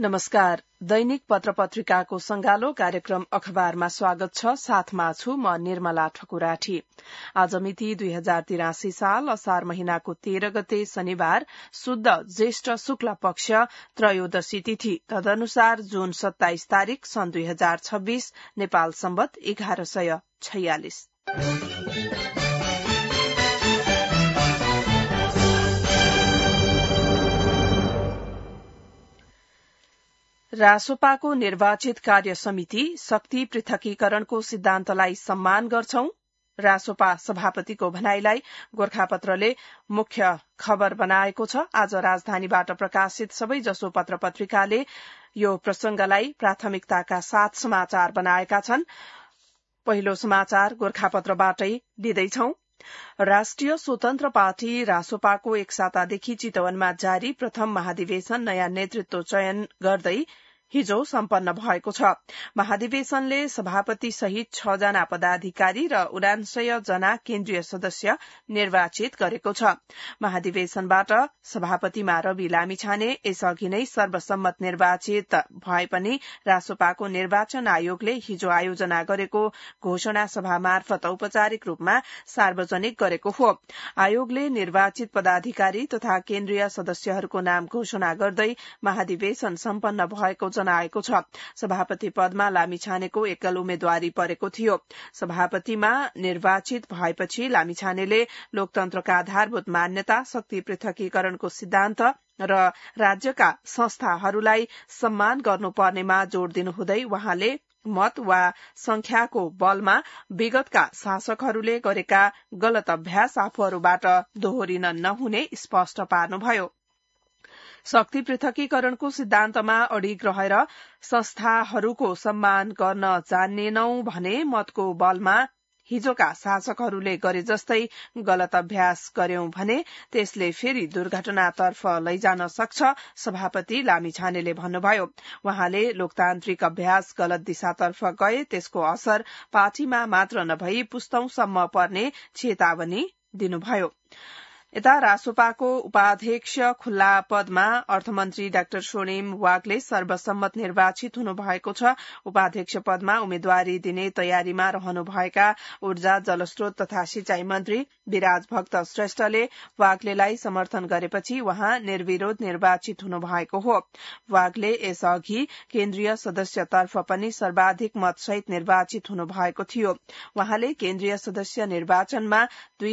नमस्कार। दैनिक पत्र-पत्रिकाको संगालो कार्यक्रम अखबारमा स्वागत छ। साथमा छु म निर्मला ठकुराठी। आज मिति 2083 साल असार महिनाको 13 गते शनिबार, शुद्ध ज्येष्ठ शुक्ल पक्ष त्रयोदशी तिथि, तदनुसार जुन 27 तारिक सन् 2026 नेपाल सम्वत 1146। रासोपाको निर्वाचित कार्य समिति शक्ति पृथकीकरणको सिद्धान्तलाई सम्मान गर्छौं। रासोपा सभापतिको भनाईलाई गोरखापत्रले मुख्य खबर बनाएको छ। आज राजधानीबाट प्रकाशित सबैजसो पत्र-पत्रिकाले यो प्रसंगलाई प्राथमिकताका साथ समाचार बनाएका छन्। पहिलो समाचार गोरखापत्रबाटै लिँदैछौं। राष्ट्रिय स्वतन्त्र पार्टी रासोपाको एक सातादेखि चितवनमा जारी प्रथम महाधिवेशन नयाँ नेतृत्व चयन गर्दै हिजो सम्पन्न भएको छ। महाधिवेशनले सभापति सहित 6 जना पदाधिकारी र 79 जना केन्द्रीय सदस्य निर्वाचित गरेको छ। महाधिवेशनबाट सभापतिमा रवि लामिछाने यसअघि नै सर्वसम्मत निर्वाचित भए पनि रासोपाको निर्वाचन आयोगले हिजो आयोजना गरेको घोषणा सभा मार्फत औपचारिक रूपमा सार्वजनिक गरेको हो। आयोगले निर्वाचित पदाधिकारी तथा केन्द्रीय सदस्यहरूको नाम घोषणा गर्दै महाधिवेशन सम्पन्न भएको जनाएको छ। सभापति पदमा लामिछानेको एकल उम्मेद्वारी परेको थियो। सभापतिमा निर्वाचित भएपछि लामिछानेले लोकतन्त्रका आधारभूत मान्यता, शक्ति पृथकीकरणको सिद्धान्त र राज्यका संस्थाहरूलाई सम्मान गर्नुपर्नेमा जोड़ दिनुहुँदै वहाँले मत वा संख्याको बलमा विगतका शासकहरूले गरेका गलत अभ्यास आफूहरूबाट दोहोरिन नहुने स्पष्ट पार्नुभयो। शक्ति पृथकीकरणको सिद्धान्तमा अडिग रहेर संस्थाहरूको सम्मान गर्न जान्नेनौं भने मतको बलमा हिजोका शासकहरूले गरे जस्तै गलत अभ्यास गर्यौं भने त्यसले फेरि दुर्घटनातर्फ लैजान सक्छ, सभापति लामिछानेले भन्नुभयो। वहाँले लोकतान्त्रिक अभ्यास गलत दिशातर्फ गए त्यसको असर पार्टीमा मात्र नभई पुस्तौंसम्म पर्ने चेतावनी दिनुभयो। यता रासोपाको उपाध्यक्ष खुल्ला पदमा अर्थमन्त्री डाक्टर स्वर्णिम वागले सर्वसम्मत निर्वाचित हुनुभएको छ। उपाध्यक्ष पदमा उम्मेद्वारी दिने तयारीमा रहनुभएका ऊर्जा, जलस्रोत तथा सिंचाई मन्त्री विराज भक्त श्रेष्ठले वाग्लेलाई समर्थन गरेपछि उहाँ निर्विरोध निर्वाचित हुनुभएको हो। वाग्ले यसअघि केन्द्रीय सदस्यतर्फ पनि सर्वाधिक मतसहित निर्वाचित हुनुभएको थियो। वहाँले केन्द्रीय सदस्य निर्वाचनमा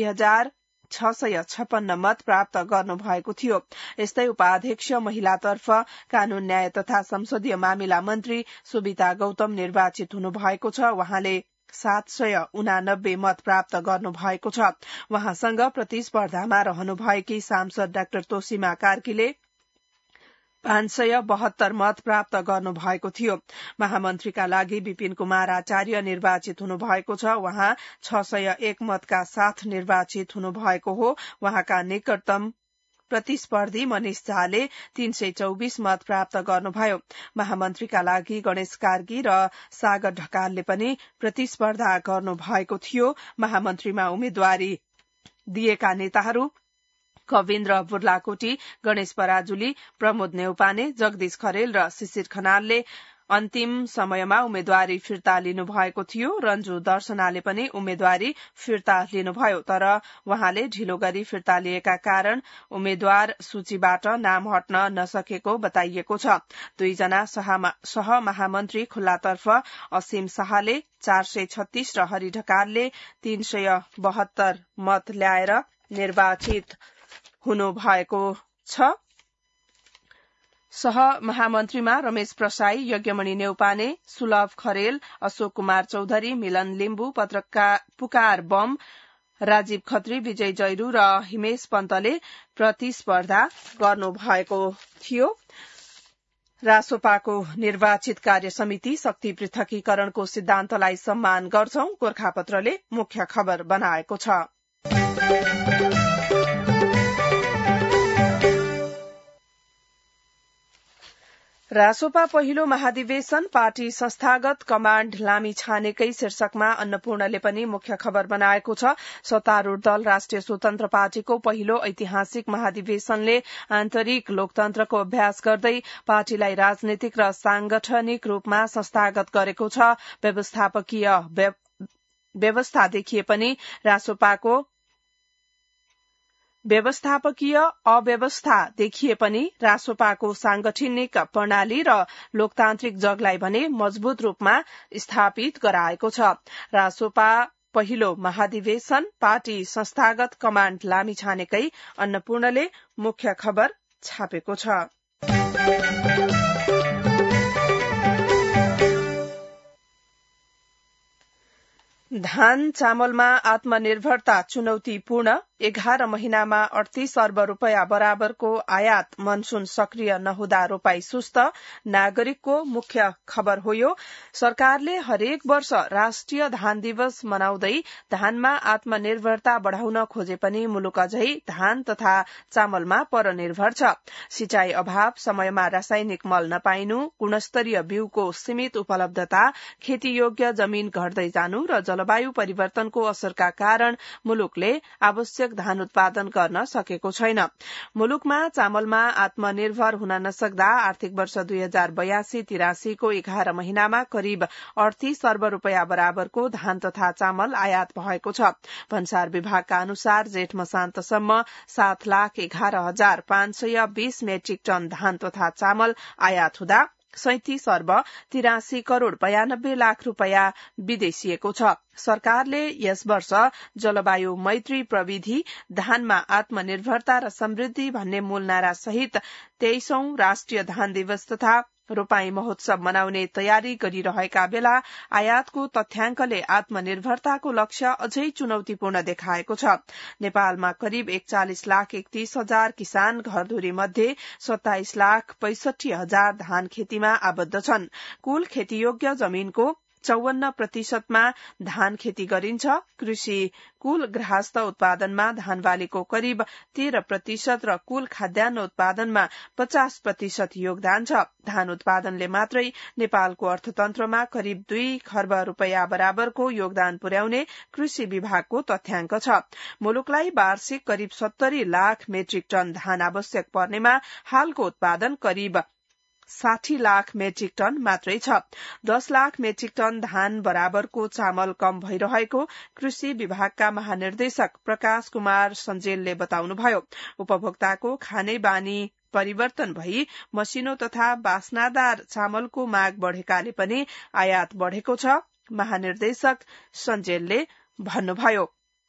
2656 मत प्राप्त गर्नुभएको थियो। यस्तै उपाध्यक्ष महिलातर्फ कानून, न्याय तथा संसदीय मामिला मन्त्री सुबिता गौतम निर्वाचित हुनुभएको छ। वहाँले 789 मत प्राप्त गर्नुभएको छ। वहाँसँग प्रतिस्पर्धामा रहनुभएकी सांसद डाक्टर तोसीमा कार्कीले 572 मत प्राप्त गर्नुभएको थियो। महामन्त्रीका लागि विपिन कुमार आचार्य निर्वाचित हुनुभएको छ। वहाँ 601 मतका साथ निर्वाचित हुनुभएको हो। वहाँका निकटतम प्रतिस्पर्धी मनिष झाले 324 मत प्राप्त गर्नुभयो। महामन्त्रीका लागि गणेश कार्की र सागर ढकालले पनि प्रतिस्पर्धा गर्नुभएको थियो। महामन्त्रीमा उम्मेद्वारी दिएका नेताहरू कविन्द्र बुर्लाकोटी, गणेश पराजुली, प्रमोद नेउपाने, जगदीश खरेल र शिशिर खनालले अन्तिम समयमा उम्मेद्वारी फिर्ता लिनुभएको थियो। रञ्जु दर्शनाले पनि उम्मेद्वारी फिर्ता लिनुभयो, तर वहाँले ढिलो गरी फिर्ता लिएका कारण उम्मेद्वार सूचीबाट नाम हट्न नसकेको बताइएको छ। 2 जना सह महामन्त्री खुल्लातर्फ असीम शाहले 436 र हरि ढकालले 372 मत ल्याएर निर्वाचित हुनुभएको छ। सह महामन्त्रीमा रमेश प्रसाई, यज्ञमणि नेउपाने, सुलभ खरेल, अशोक कुमार चौधरी, मिलन लिम्बू, पुकार बम, राजीव खत्री, विजय जैरू र हिमेश पन्तले प्रतिस्पर्धा गर्नुभएको थियो। रासोपाको निर्वाचित कार्य समिति शक्ति पृथकीकरणको सिद्धान्तलाई सम्मान गर्छौं, गोरखापत्रले मुख्य खबर बनाएको छ। रासोपा पहिलो महाधिवेशन पार्टी संस्थागत कमाण्ड लामी छानेकै शीर्षकमा अन्नपूर्णले पनि मुख्य खबर बनाएको छ। सत्तारूढ़ दल राष्ट्रिय स्वतन्त्र पार्टीको पहिलो ऐतिहासिक महाधिवेशनले आन्तरिक लोकतन्त्रको अभ्यास गर्दै पार्टीलाई राजनीतिक र सांगठनिक रूपमा संस्थागत गरेको छ। व्यवस्थापकीय अव्यवस्था देखिए पनि रासोपाको सांगठनिक प्रणाली र लोकतान्त्रिक जगलाई भने मजबूत रूपमा स्थापित गराएको छ। रासोपा पहिलो महाधिवेशन पार्टी संस्थागत कमाण्ड लामी छानेकै अन्नपूर्णले मुख्य खबर छापेको छ। धान चामलमा आत्मनिर्भरता चुनौतीपूर्ण 11 महिनामा 38 अर्ब रूपैयाँ बराबरको आयात मनसून सक्रिय नहुँदा रोपाई सुस्त नागरिकको मुख्य खबर हो। यो सरकारले हरेक वर्ष राष्ट्रिय धान दिवस मनाउँदै धानमा आत्मनिर्भरता बढ़ाउन खोजे पनि मुलुक अझै धान तथा चामलमा परनिर्भर छ। सिंचाई अभाव, समयमा रासायनिक मल नपाइनु, गुणस्तरीय बिउको सीमित उपलब्धता, खेतीयोग्य जमीन घट्दै जानु र जलवायु परिवर्तनको असरका कारण मुलुकले आवश्यक धान उत्पादन गर्न सकेको छैन। मुलुकमा चामलमा आत्मनिर्भर हुन नसक्दा आर्थिक वर्ष 2082-83 को 11 महिनामा करिब 38 अर्ब रूपैयाँ बराबरको धान तथा चामल आयात भएको छ। भन्सार विभागका अनुसार जेठ मसान्तसम्म 7,11,520 मेट्रिक टन धान तथा चामल आयात हुँदा 37 अर्ब 83 करोड़ 92 लाख रूपैयाँ विदेशिएको छ। सरकारले यस वर्ष जलवायु मैत्री प्रविधि, धानमा आत्मनिर्भरता र समृद्धि भन्ने मूल नारा सहित 23औं राष्ट्रिय धान दिवस तथा रोपाई महोत्सव मनाउने तयारी गरिरहेका बेला आयातको तथ्याङ्कले आत्मनिर्भरताको लक्ष्य अझै चुनौतीपूर्ण देखाएको छ। नेपालमा करिब 41,31,000 किसान घरधुरी मध्ये 27,65,000 धान खेतीमा आबद्ध छन्। कुल खेतीयोग्य जमीनको 54% धान खेती गरिन्छ। कृषि कुल गृहस्थ उत्पादनमा धान बालीको करिब 13% र कुल खाद्यान्न उत्पादनमा 50% योगदान छ। धान उत्पादनले मात्रै नेपालको अर्थतन्त्रमा करिब 2 खर्ब रूपैयाँ बराबरको योगदान पुर्याउने कृषि विभागको तथ्याङ्क छ। मुलुकलाई वार्षिक करिब 70 लाख मेट्रिक टन धान आवश्यक पर्नेमा हालको उत्पादन करिब 60 लाख मेट्रिक टन मात्रै छ। 10 लाख मेट्रिक टन धान बराबरको चामल कम भइरहेको कृषि विभागका महानिर्देशक प्रकाश कुमार सञ्जेलले बताउनुभयो। उपभोक्ताको खाने बानी परिवर्तन भई मसिनो तथा बास्नादार चामलको माग बढ़ेकाले पनि आयात बढ़ेको छ। महानिर्देशक सञ्जेलले भन्नुभयो।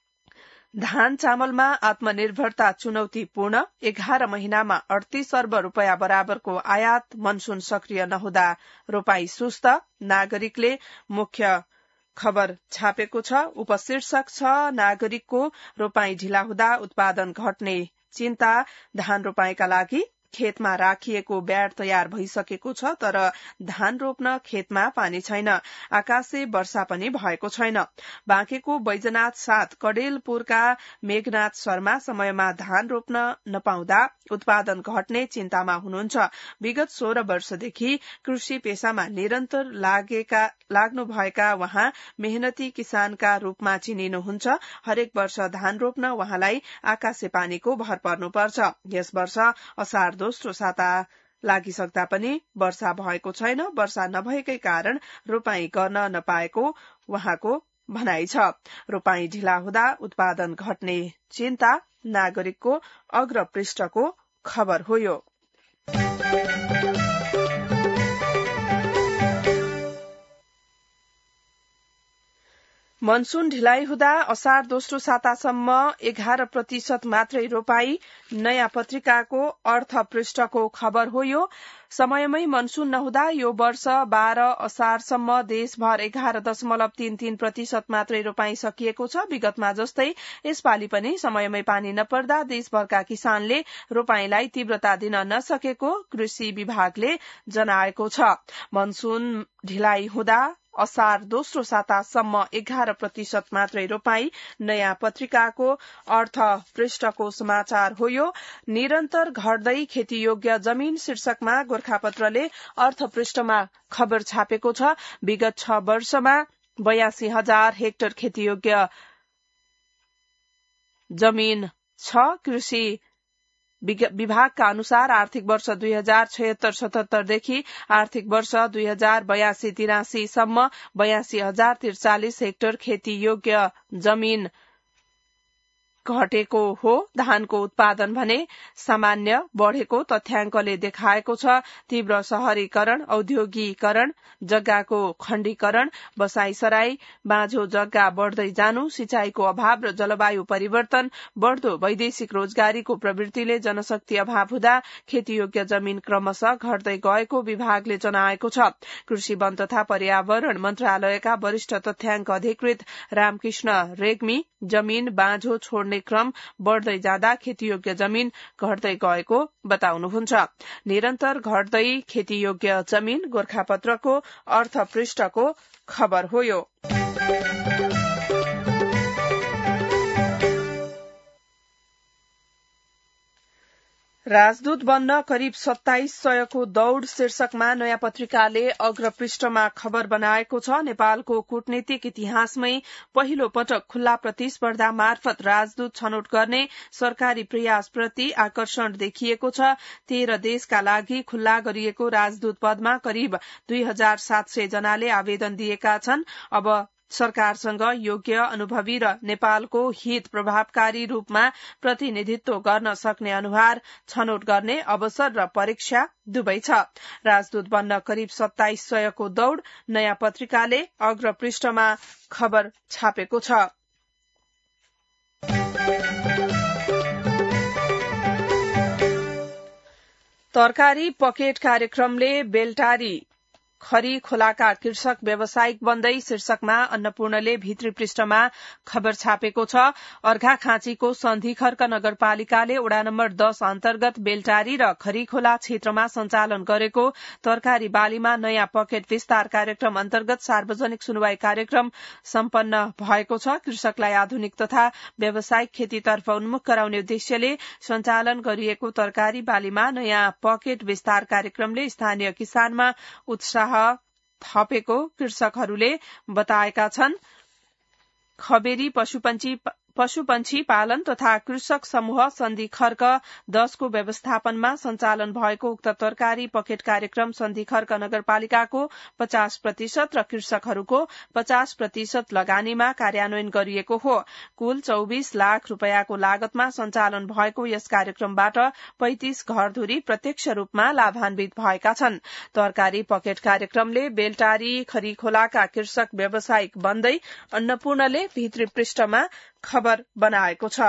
धान चामलमा आत्मनिर्भरता चुनौतीपूर्ण 11 महिनामा 38 अर्ब रूपैयाँ बराबरको आयात मनसून सक्रिय नहुँदा रोपाई सुस्त नागरिकले मुख्य खबर छापेको छ। उपशीर्षक छ नागरिकको रोपाई ढिला हुँदा उत्पादन घट्ने चिन्ता। धान रोपाईका लागि खेतमा राखिएको ब्याड तयार भइसकेको छ, तर धान रोप्न खेतमा पानी छैन। आकाशे वर्षा पनि भएको छैन। बाँकेको बैजनाथ 7 कडेलपुरका मेघनाथ शर्मा समयमा धान रोप्न नपाउँदा उत्पादन घट्ने चिन्तामा हुनुहुन्छ। विगत 16 वर्षदेखि कृषि पेशामा निरन्तर लाग्नुभएका उहाँ मेहनती किसानका रूपमा चिनिनुहुन्छ। हरेक वर्ष धान रोप्न उहाँलाई आकाशे पानीको भर पर्नुपर्छ। यस वर्ष असार दोस्रो साता लागिसक्दा पनि वर्षा भएको छैन। वर्षा नभएकै कारण रोपाई गर्न नपाएको उहाँको भनाइ छ। रोपाई ढिला हुँदा उत्पादन घट्ने चिन्ता नागरिकको अग्रपृष्ठको खबर हो। यो मनसून ढिलाइ हुँदा असार दोस्रो सातासम्म 11% मात्रै रोपाई नयाँ पत्रिकाको अर्थ पृष्ठको खबर हो। यो समयमै मनसून नहुँदा यो वर्ष 12 असारसम्म देशभर 11.33% मात्रै रोपाई सकिएको छ। विगतमा जस्तै यसपालि पनि समयमै पानी नपर्दा देशभरका किसानले रोपाईलाई तीव्रता दिन नसकेको कृषि विभागले जनाएको छ। मनसून ढिलाइ हुँदा असार दोस्रो सातासम्म 11% मात्रै रोपाई। नयाँ पत्रिकाको अर्थ पृष्ठको समाचार हो यो। निरन्तर घट्दै खेतीयोग्य जमीन शीर्षकमा गोरखापत्रले अर्थ पृष्ठमा खबर छापेको छ। विगत 6 वर्षमा 82,000 हेक्टर खेतीयोग्य जमीन छ। कृषि विभागका अनुसार आर्थिक वर्ष 2076-77 देखि आर्थिक वर्ष 2082-83 सम्म 82,043 हेक्टर खेतीयोग्य जमीन घटेको हो। धानको उत्पादन भने सामान्य बढ़ेको तथ्याङ्कले देखाएको छ। तीव्र शहरीकरण, औद्योगिकरण, जग्गाको खण्डीकरण, बसाईसराई, बाँझो जग्गा बढ़दै जानु, सिंचाईको अभाव र जलवायु परिवर्तन, बढ़दो वैदेशिक रोजगारीको प्रवृत्तिले जनशक्ति अभाव हुँदा खेतीयोग्य जमीन क्रमशः घट्दै गएको विभागले जनाएको छ। कृषि, वन तथा पर्यावरण मन्त्रालयका वरिष्ठ तथ्याङ्क अधिकृत रामकृष्ण रेग्मी जमीन बाँझो छोड्ने क्रम बढ़दै जाँदा खेतीयोग्य जमीन घट्दै गएको बताउनुहुन्छ। निरन्तर घट्दै खेतीयोग्य जमीन गोरखापत्रको अर्थ पृष्ठको खबर हो यो। राजदूत बन्न करिब 2700 को दौड़ शीर्षकमा नयाँ पत्रिकाले अग्रपृष्ठमा खबर बनाएको छ। नेपालको कूटनीतिक इतिहासमै पहिलो पटक खुल्ला प्रतिस्पर्धा मार्फत राजदूत छनौट गर्ने सरकारी प्रयासप्रति आकर्षण देखिएको छ। 13 देशका लागि खुल्ला गरिएको राजदूत पदमा करिब 2700 जनाले आवेदन दिएका छन्। अब सरकारसँग योग्य, अनुभवी र नेपालको हित प्रभावकारी रूपमा प्रतिनिधित्व गर्न सक्ने अनुहार छनौट गर्ने अवसर र परीक्षा दुवै छ। राजदूत बन्न करिब 2700 को दौड़ नयाँ पत्रिकाले अग्रपृष्ठमा खबर छापेको छ। तरकारी पकेट कार्यक्रमले बेलटारी खरी खोलाका कृषक व्यावसायिक बन्दै शीर्षकमा अन्नपूर्णले भित्री पृष्ठमा खबर छापेको छ। अर्घाखाँचीको सन्धिखर्क नगरपालिकाले वडा नम्बर 10 अन्तर्गत बेलटारी र खरीखोला क्षेत्रमा सञ्चालन गरेको तरकारी बालीमा नयाँ पकेट विस्तार कार्यक्रम अन्तर्गत सार्वजनिक सुनवाई कार्यक्रम सम्पन्न भएको छ। कृषकलाई आधुनिक तथा व्यावसायिक खेतीतर्फ उन्मुख गराउने उद्देश्यले सञ्चालन गरिएको तरकारी बालीमा नयाँ पकेट विस्तार कार्यक्रमले स्थानीय किसानमा उत्साह थपेको कृषकहरूले बताएका छन्। खबेरी पशुपन्छी पालन तथा कृषक समूह सन्धि खर्क 10 को व्यवस्थापनमा सञ्चालन भएको उक्त तरकारी पकेट कार्यक्रम सन्धि खर्क नगरपालिकाको 50% र कृषकहरूको 50% लगानीमा कार्यान्वयन गरिएको हो। कुल 24 लाख रुपैयाँको लागतमा सञ्चालन भएको यस कार्यक्रमबाट 35 घरधुरी प्रत्यक्ष रूपमा लाभान्वित भएका छन्। तरकारी पकेट कार्यक्रमले बेलटारी खरीखोलाका कृषक व्यावसायिक बन्दै अन्नपूर्णले भित्री पृष्ठमा खबर बनाएको छ।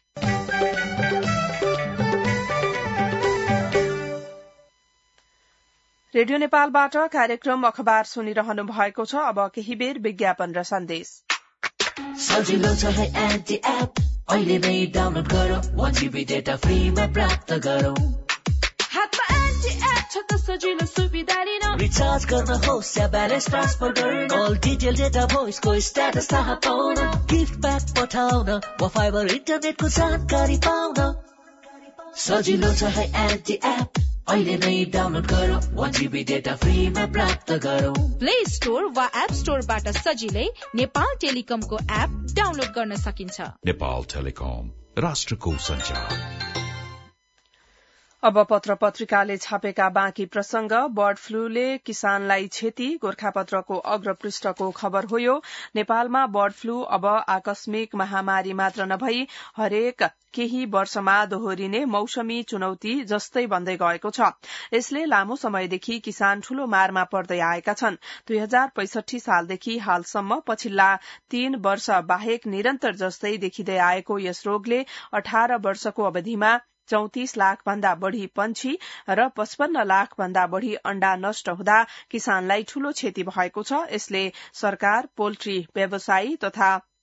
रेडियो नेपालबाट कार्यक्रम अखबार सुनिरहनु भएको छ। अब केही बेर विज्ञापन र सन्देश। सजिलो छ है एन्टी एप, अहिले नै डाउनलोड गरौ, 1 GB डेटा फ्रीमा प्राप्त गरौ। हातमा एन्टी एप छ त सजिलो सुविधा लिन, रिचार्ज गर्न होस् या ब्यालेन्स ट्रान्सफर गर्न, कल डिटेल डेटा भोइसको स्ट्याटस थाहा पाउन, गिफ्ट प्याक पठाउन वा फाइबर इन्टरनेटको जानकारी पाउन। सजिलो छ है एन्टी एप, अहिले नै डाउनलोड गरौ, 1 GB डेटा फ्रीमा प्राप्त गरौ। प्ले स्टोर वा एप स्टोरबाट सजिलै नेपाल टेलिकमको एप डाउनलोड गर्न सकिन्छ। नेपाल टेलिकम, राष्ट्रको सञ्चार। अब पत्र पत्रिकाले छापेका बाँकी प्रसंग। बर्ड फ्लूले किसानलाई क्षति, गोरखापत्रको अग्रपृष्ठको खबर हो यो। नेपालमा बर्ड फ्लू अब आकस्मिक महामारी मात्र नभई हरेक केही वर्षमा दोहोरिने मौसमी चुनौती जस्तै बन्दै गएको छ। यसले लामो समयदेखि किसान ठूलो मारमा पर्दै आएका छन्। 2065 सालदेखि हालसम्म पछिल्ला 3 वर्ष बाहेक निरन्तर जस्तै देखिँदै आएको यस रोगले 18 वर्षको अवधिमा 34 लाख भन्दा बढ़ी पंक्षी र 55 लाख भन्दा बढ़ी अण्डा नष्ट हुँदा किसानलाई ठूलो क्षति भएको छ। यसले सरकार, पोल्ट्री व्यवसायी तथा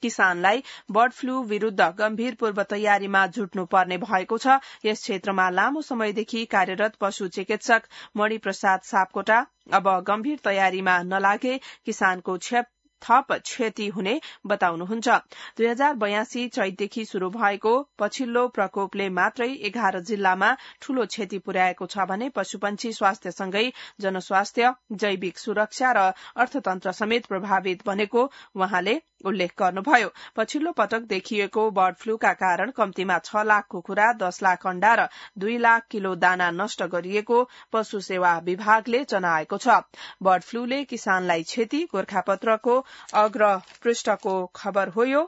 किसानलाई बर्ड फ्लू विरूद्ध गम्भीर पूर्व तयारीमा जुट्नुपर्ने भएको छ। यस क्षेत्रमा लामो समयदेखि कार्यरत पशु चिकित्सक मणिप्रसाद सापकोटा अब गम्भीर तयारीमा नलागे किसानको थप क्षति हुने बताउनुहुन्छ। 2082 चैतदेखि शुरू भएको पछिल्लो प्रकोपले मात्रै 11 जिल्लामा ठूलो क्षति पुर्याएको छ भने पशुपन्छी स्वास्थ्यसँगै जनस्वास्थ्य, जैविक सुरक्षा र अर्थतन्त्र समेत प्रभावित बनेको वहाँले उल्लेख गर्नुभयो। पछिल्लो पटक देखिएको बर्ड फ्लूका कारण कम्तीमा 6 लाख कुखुरा, 10 लाख अण्डा र 2 लाख किलो दाना नष्ट गरिएको पशु सेवा विभागले जनाएको छ। बर्ड फ्लूले किसानलाई क्षति, गोरखापत्रको अग्र पृष्ठको खबर हो यो।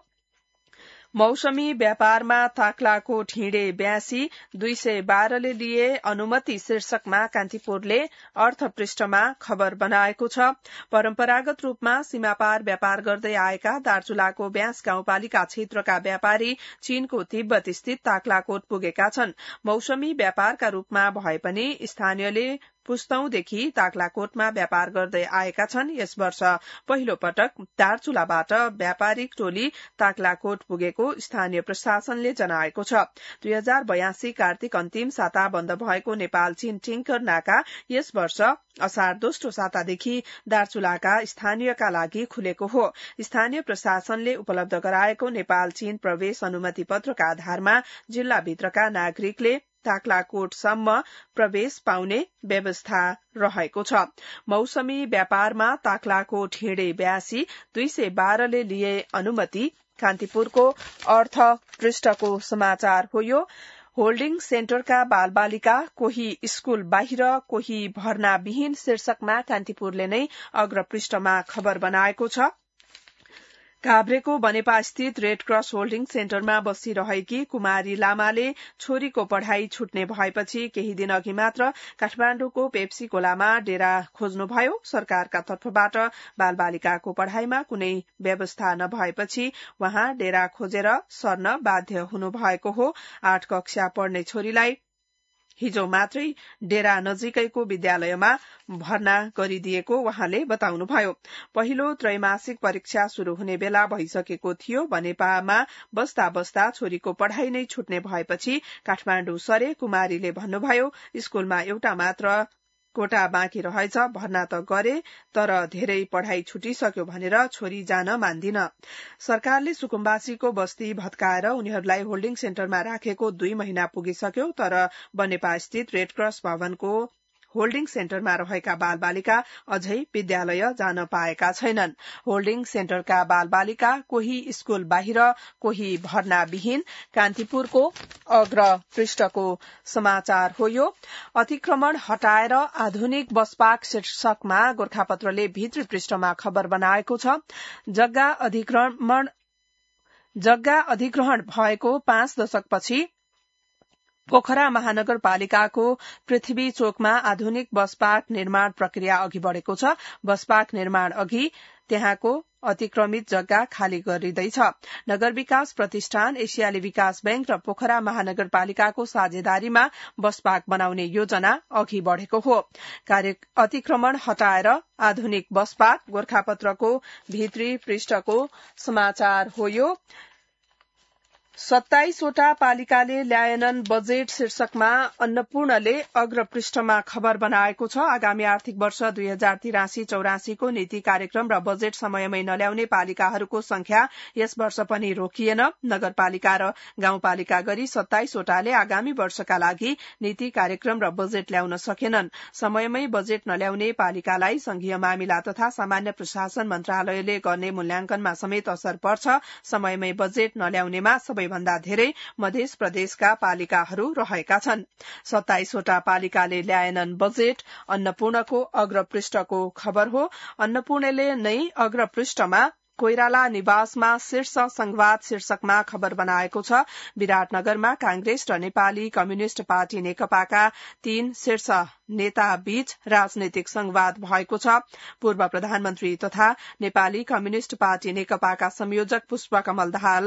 मौसमी व्यापारमा ताक्लाकोट हिँडे 82 212 ले लिए अनुमति शीर्षकमा कान्तिपुरले अर्थपृष्ठमा खबर बनाएको छ। परम्परागत रूपमा सीमापार व्यापार गर्दै आएका दार्चुलाको ब्यास गाउँपालिका क्षेत्रका व्यापारी चीनको तिब्बत स्थित ताक्लाकोट पुगेका छन्। मौसमी व्यापारका रूपमा भए पनि स्थानीयले पुस्तौंदेखि ताक्लाकोटमा व्यापार गर्दै आएका छन्। यस वर्ष पहिलो पटक दार्चुलाबाट व्यापारिक टोली ताक्लाकोट पुगेको स्थानीय प्रशासनले जनाएको छ। 2082 कार्तिक अन्तिम साता बन्द भएको नेपाल चीन टिंकर नाका यस वर्ष असार दोस्रो सातादेखि दार्चुलाका स्थानीयका लागि खुलेको हो। स्थानीय प्रशासनले उपलब्ध गराएको नेपाल चीन प्रवेश अनुमति पत्रका आधारमा जिल्लाभित्रका नागरिकले ताक्लाकोटसम्म प्रवेश पाउने व्यवस्था रहेको छ। मौसमी व्यापारमा ताक्लाकोट हिँडे 82 212 ले लिए अनुमति कान्तिपुरको अर्थ पृष्ठको समाचार हो यो। होल्डिङ सेन्टरका बालबालिका कोही स्कूल बाहिर कोही भर्ना विहीन शीर्षकमा कान्तिपुरले नै अग्रपृष्ठमा खबर बनाएको छ। काभ्रेको बनेपा स्थित रेड क्रस होल्डिङ सेन्टरमा बसिरहेकी कुमारी लामाले छोरीको पढ़ाई छुट्ने भएपछि केही दिन अघि मात्र काठमाण्डुको पेप्सी खोलामा डेरा खोज्नुभयो। सरकारका तर्फबाट बालबालिकाको पढ़ाईमा कुनै व्यवस्था नभएपछि वहाँ डेरा खोजेर सर्न बाध्य हुनुभएको हो। 8 कक्षा पढ्ने छोरीलाई हिजो मात्रै डेरा नजिकैको विद्यालयमा भर्ना गरिदिएको वहाँले बताउनुभयो। पहिलो त्रैमासिक परीक्षा शुरू हुने बेला भइसकेको थियो। बनेपामा बस्दा बस्दा छोरीको पढ़ाई नै छुट्ने भएपछि काठमाण्डु सरे। कुमारीले भन्नुभयो, स्कूलमा एउटा मात्र कोटा बाँकी रहेछ, भर्ना त गरे तर धेरै पढ़ाई छुटिसक्यो भनेर छोरी जान मान्दिन। सरकारले सुकुम्बासीको बस्ती भत्काएर उनीहरूलाई होल्डिङ सेन्टरमा राखेको 2 महिना पुगिसक्यो तर बनेपा स्थित रेड क्रस भवनको होल्डिङ सेन्टरमा रहेका बालबालिका अझै विद्यालय जान पाएका छैनन्। होल्डिङ सेन्टरका बालबालिका कोही स्कूल बाहिर कोही भर्ना विहीन कान्तिपुरको अग्र पृष्ठको समाचार हो यो। अतिक्रमण हटाएर आधुनिक बसपार्क शीर्षकमा गोरखापत्रले भित्री पृष्ठमा खबर बनाएको छ। जग्गा अधिग्रहण भएको 5 दशकपछि पोखरा महानगरपालिकाको पृथ्वी चोकमा आधुनिक बस पार्क निर्माण प्रक्रिया अघि बढ़ेको छ। बस पार्क निर्माण अघि त्यहाँको अतिक्रमित जग्गा खाली गरिँदैछ। नगर विकास प्रतिष्ठान, एशियाली विकास बैंक र पोखरा महानगरपालिकाको साझेदारीमा बस पार्क बनाउने योजना अघि बढ़ेको हो। अतिक्रमण हटाएर आधुनिक बस पार्क गोरखापत्रको भित्री पृष्ठको समाचार हो यो। 27 वटा पालिकाले ल्याएनन् बजेट शीर्षकमा अन्नपूर्णले अग्रपृष्ठमा खबर बनाएको छ। आगामी आर्थिक वर्ष 2083-84 को नीति कार्यक्रम र बजेट समयमै नल्याउने पालिकाहरूको संख्या यस वर्ष पनि रोकिएन। नगरपालिका र गाउँपालिका गरी 27 वटाले आगामी वर्षका लागि नीति कार्यक्रम र बजेट ल्याउन सकेनन्। समयमै बजेट नल्याउने पालिकालाई संघीय मामिला तथा सामान्य प्रशासन मन्त्रालयले गर्ने मूल्याङ्कनमा समेत असर पर्छ। समयमै बजेट नल्याउनेमा सबैभन्दा धेरै मध्य प्रदेशका पालिकाहरू रहेका छन्। 27 वटा पालिकाले ल्याएनन् बजेट अन्नपूर्णको अग्रपृष्ठको खबर हो। अन्नपूर्णले नै अग्रपृष्ठमा कोइराला निवासमा शीर्ष संवाद शीर्षकमा खबर बनाएको छ। विराटनगरमा कांग्रेस र नेपाली कम्युनिष्ट पार्टी नेकपाका 3 शीर्ष नेता बीच राजनैतिक संवाद भएको छ। पूर्व प्रधानमन्त्री तथा नेपाली कम्युनिष्ट पार्टी नेकपाका संयोजक पुष्पकमल दाहाल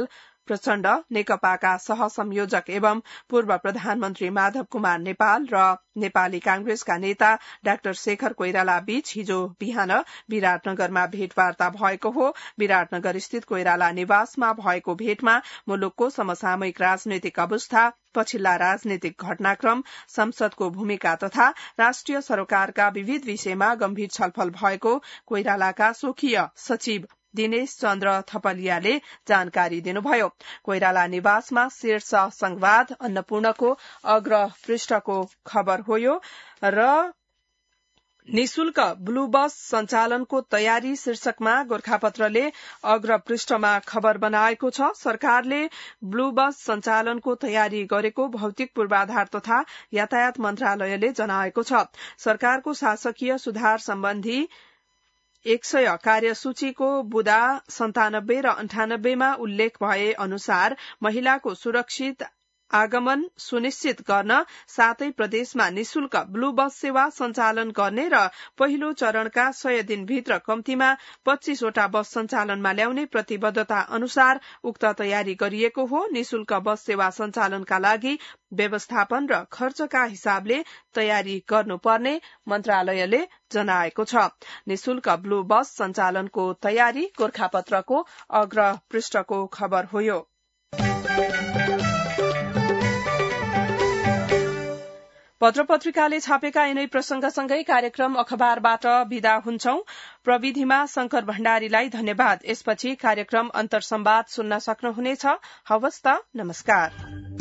प्रचण्ड, नेकपाका सहसंयोजक एवं पूर्व प्रधानमन्त्री माधव कुमार नेपाल र नेपाली कांग्रेसका नेता डाक्टर शेखर कोइराला बीच हिजो बिहान विराटनगरमा भेटवार्ता भएको हो। विराटनगर स्थित कोइराला निवासमा भएको भेटमा मुलुकको समसामयिक राजनैतिक अवस्था, पछिल्ला राजनीतिक घटनाक्रम, संसदको भूमिका तथा राष्ट्रिय सरकारका विविध विषयमा गम्भीर छलफल भएको कोइरालाका स्वकीय सचिव दिनेश चन्द्र थपलियाले जानकारी दिनुभयो। कोइराला निवासमा शीर्ष संवाद अन्नपूर्णको अग्र पृष्ठको खबर हो यो र निशुल्क ब्लू बस सञ्चालनको तयारी शीर्षकमा गोरखापत्रले अग्र पृष्ठमा खबर बनाएको छ। सरकारले ब्लू बस सञ्चालनको तयारी गरेको भौतिक पूर्वाधार तथा यातायात मन्त्रालयले जनाएको छ। सरकारको शासकीय सुधार सम्बन्धी 100 कार्यसूचीको बुँदा 97 र 98 मा उल्लेख भए अनुसार महिलाको सुरक्षित आगमन सुनिश्चित गर्न 7 प्रदेशमा निशुल्क ब्लू बस सेवा सञ्चालन गर्ने र पहिलो चरणका 100 दिनभित्र कम्तीमा 25 वटा बस सञ्चालनमा ल्याउने प्रतिबद्धता अनुसार उक्त तयारी गरिएको हो। निशुल्क बस सेवा सञ्चालनका लागि व्यवस्थापन र खर्चका हिसाबले तयारी गर्नुपर्ने मन्त्रालयले जनाएको छ। निशुल्क ब्लू बस सञ्चालनको तयारी गोरखापत्रको अग्र पृष्ठको खबर हो यो। पत्र-पत्रिकाले छापेका यिनै प्रसंगसँगै कार्यक्रम अखबारबाट विदा हुन्छौं। प्रविधिमा शंकर भण्डारीलाई धन्यवाद। यसपछि कार्यक्रम अन्तर्संवाद सुन्न सक्नुहुनेछ। हवस् त, नमस्कार।